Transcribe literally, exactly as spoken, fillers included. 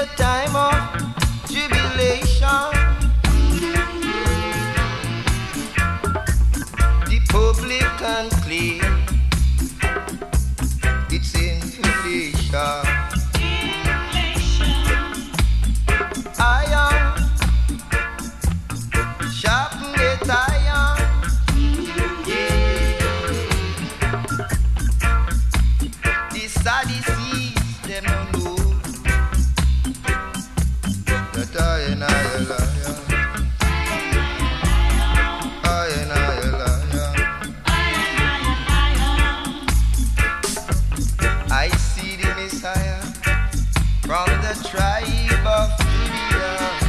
a time of jubilation. The publican claim it's inflation. Iron, sharpen it iron. Yeah. The Sadducees, them no know that I and I a liar. I and I a liar. I see the Messiah from the tribe of Judah.